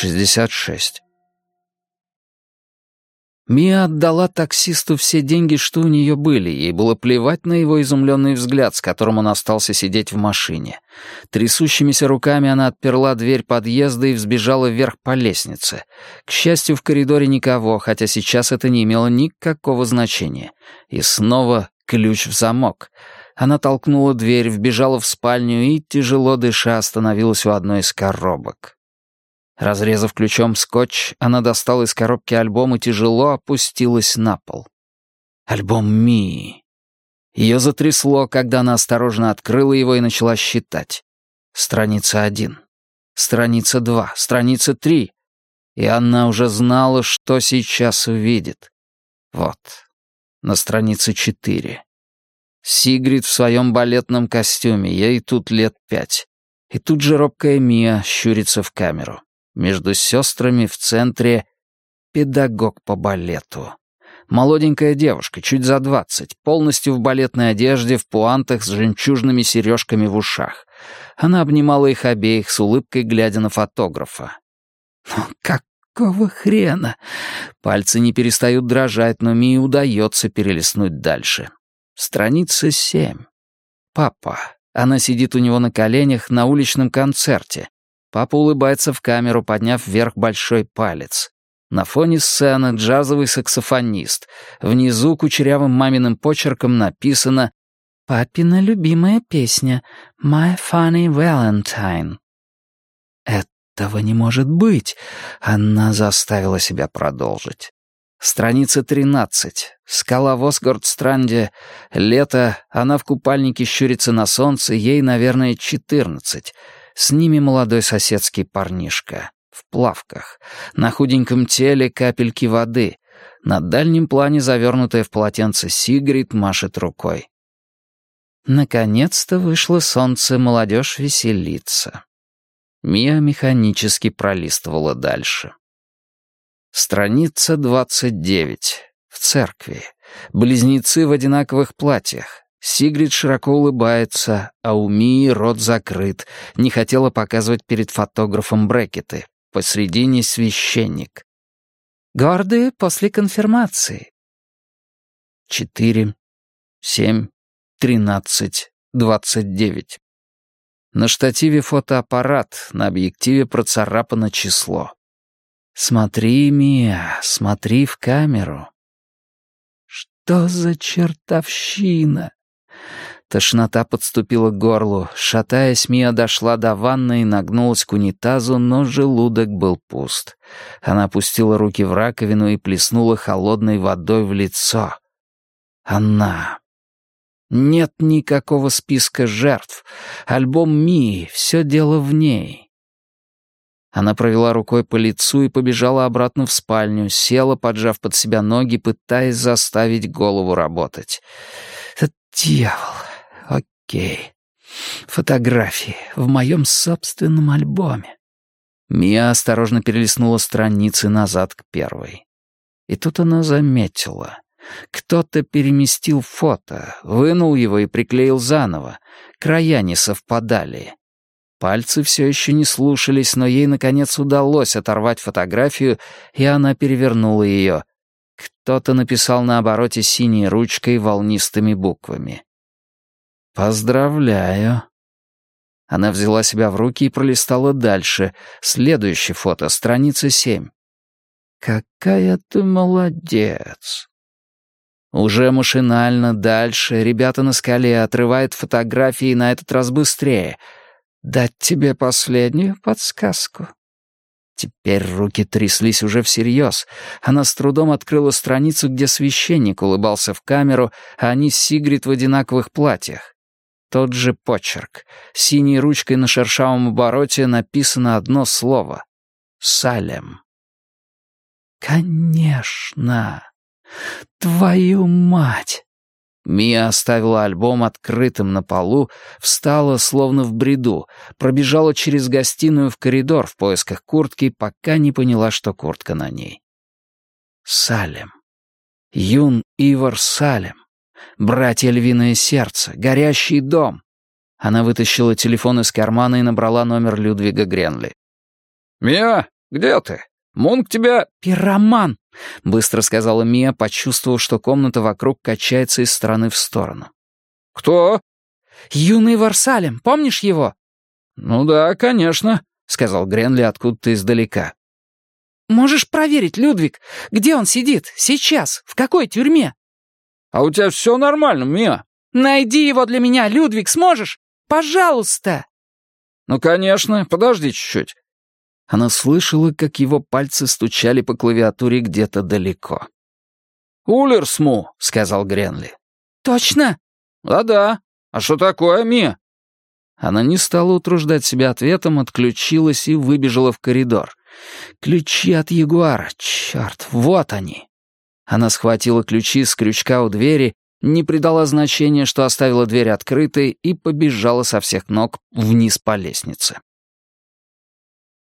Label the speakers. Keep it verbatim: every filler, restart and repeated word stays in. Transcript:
Speaker 1: шестьдесят шесть. Мия отдала таксисту все деньги, что у нее были. Ей было плевать на его изумленный взгляд, с которым он остался сидеть в машине. Трясущимися руками она отперла дверь подъезда и взбежала вверх по лестнице. К счастью, в коридоре никого, хотя сейчас это не имело никакого значения. И снова ключ в замок. Она толкнула дверь, вбежала в спальню и, тяжело дыша, остановилась у одной из коробок. Разрезав ключом скотч, она достала из коробки альбом и тяжело опустилась на пол. Альбом Мии. Ее затрясло, когда она осторожно открыла его и начала считать. Страница один. Страница два. Страница три. И она уже знала, что сейчас увидит. Вот. На странице четыре. Сигрид в своем балетном костюме, ей тут лет пять. И тут же робкая Мия щурится в камеру. Между сестрами в центре педагог по балету. Молоденькая девушка, чуть за двадцать, полностью в балетной одежде, в пуантах с жемчужными сережками в ушах. Она обнимала их обеих с улыбкой, глядя на фотографа. «Ну какого хрена?» Пальцы не перестают дрожать, но Мии удается перелистнуть дальше. Страница семь. Папа. Она сидит у него на коленях на уличном концерте. Папа улыбается в камеру, подняв вверх большой палец. На фоне сцены джазовый саксофонист. Внизу кучерявым маминым почерком написано «Папина любимая песня «My Funny Valentine». Этого не может быть. Она заставила себя продолжить. Страница тринадцать. Скала в Осгорд-Странде. Лето. Она в купальнике щурится на солнце. Ей, наверное, четырнадцать. С ними молодой соседский парнишка. В плавках. На худеньком теле капельки воды. На дальнем плане завернутая в полотенце Сигрид машет рукой. Наконец-то вышло солнце, молодежь веселится. Мия механически пролистывала дальше. Страница двадцать девять. В церкви. Близнецы в одинаковых платьях. Сигрид широко улыбается, а у Мии рот закрыт. Не хотела показывать перед фотографом брекеты. Посредине священник. Гордые после конфирмации. Четыре, семь, тринадцать, двадцать девять. На штативе фотоаппарат, на объективе процарапано число. Смотри, Мия, смотри в камеру. Что за чертовщина? Тошнота подступила к горлу. Шатаясь, Мия дошла до ванны и нагнулась к унитазу, но желудок был пуст. Она опустила руки в раковину и плеснула холодной водой в лицо. Она. Нет никакого списка жертв. Альбом Мии, все дело в ней. Она провела рукой по лицу и побежала обратно в спальню, села, поджав под себя ноги, пытаясь заставить голову работать. Дьявол. Окей. Фотографии в моем собственном альбоме. Мия осторожно перелистнула страницы назад к первой. И тут она заметила. Кто-то переместил фото, вынул его и приклеил заново. Края не совпадали. Пальцы все еще не слушались, но ей, наконец, удалось оторвать фотографию, и она перевернула ее. Кто-то написал на обороте синей ручкой волнистыми буквами. «Поздравляю». Она взяла себя в руки и пролистала дальше. Следующее фото, страница семь. «Какая ты молодец». Уже машинально дальше ребята на скале отрывают фотографии, на этот раз быстрее. «Дать тебе последнюю подсказку». Теперь руки тряслись уже всерьез. Она с трудом открыла страницу, где священник улыбался в камеру, а они с Сигрид в одинаковых платьях. Тот же почерк. Синей ручкой на шершавом обороте написано одно слово — «Салем». «Конечно! Твою мать!» Мия оставила альбом открытым на полу, встала, словно в бреду, пробежала через гостиную в коридор в поисках куртки, пока не поняла, что куртка на ней. Салем. Юн Ивар Салем. Братья Львиное Сердце. Горящий дом. Она вытащила телефон из кармана и набрала номер Людвига Гренли. «Мия,
Speaker 2: где ты? Мунк тебя...»
Speaker 1: «Пироман!» — быстро сказала Мия, почувствовав, что комната вокруг качается из стороны в сторону.
Speaker 2: «Кто?»
Speaker 1: «Юный Варсалем, помнишь его?»
Speaker 2: «Ну да, конечно»,
Speaker 1: — сказал Гренли откуда-то издалека. «Можешь проверить, Людвиг, где он сидит? Сейчас? В какой тюрьме?»
Speaker 2: «А у тебя все нормально, Мия?»
Speaker 1: «Найди его для меня, Людвиг, сможешь? Пожалуйста!»
Speaker 2: «Ну, конечно, подожди чуть-чуть».
Speaker 1: Она слышала, как его пальцы стучали по клавиатуре где-то далеко.
Speaker 2: «Улерсму», —
Speaker 1: сказал Гренли. «Точно?»
Speaker 2: «Да-да. А что такое, Мия?»
Speaker 1: Она не стала утруждать себя ответом, отключилась и выбежала в коридор. Ключи от Ягуара, черт, вот они. Она схватила ключи с крючка у двери, не придала значения, что оставила дверь открытой, и побежала со всех ног вниз по лестнице.